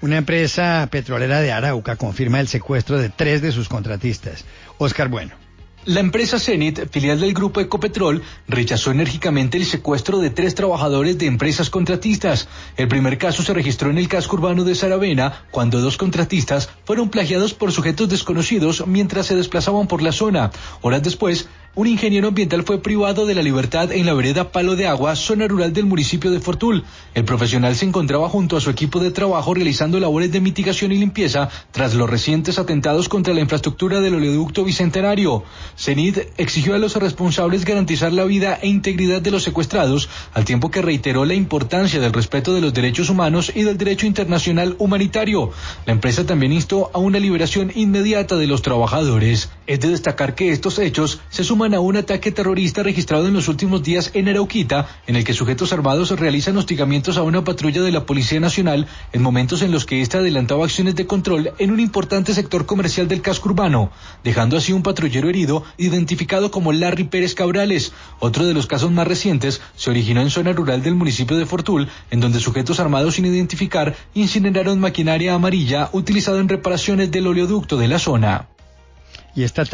Una empresa petrolera de Arauca confirma el secuestro de 3 de sus contratistas. Oscar Bueno. La empresa Zenit, filial del grupo Ecopetrol, rechazó enérgicamente el secuestro de 3 trabajadores de empresas contratistas. El primer caso se registró en el casco urbano de Saravena, cuando 2 contratistas fueron plagiados por sujetos desconocidos mientras se desplazaban por la zona. Horas después, un ingeniero ambiental fue privado de la libertad en la vereda Palo de Agua, zona rural del municipio de Fortul. El profesional se encontraba junto a su equipo de trabajo realizando labores de mitigación y limpieza tras los recientes atentados contra la infraestructura del oleoducto Bicentenario. Zenit exigió a los responsables garantizar la vida e integridad de los secuestrados, al tiempo que reiteró la importancia del respeto de los derechos humanos y del derecho internacional humanitario. La empresa también instó a una liberación inmediata de los trabajadores. Es de destacar que estos hechos se suman a un ataque terrorista registrado en los últimos días en Arauquita, en el que sujetos armados realizan hostigamientos a una patrulla de la Policía Nacional en momentos en los que ésta adelantaba acciones de control en un importante sector comercial del casco urbano, dejando así un patrullero herido identificado como Larry Pérez Cabrales. Otro de los casos más recientes se originó en zona rural del municipio de Fortul, en donde sujetos armados sin identificar incineraron maquinaria amarilla utilizada en reparaciones del oleoducto de la zona. Y esta